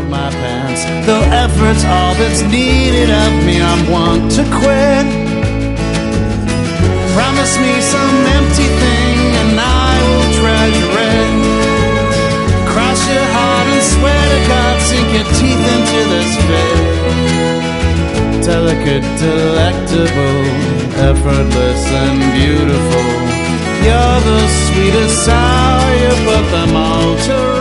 of my pants. Though effort's all that's needed of me, I'm one to quit. Promise me some empty thing and I will treasure it. Cross your heart and swear to God, sink your teeth into this fit. Delicate, delectable, effortless and beautiful. You're the sweetest sour, you put them all to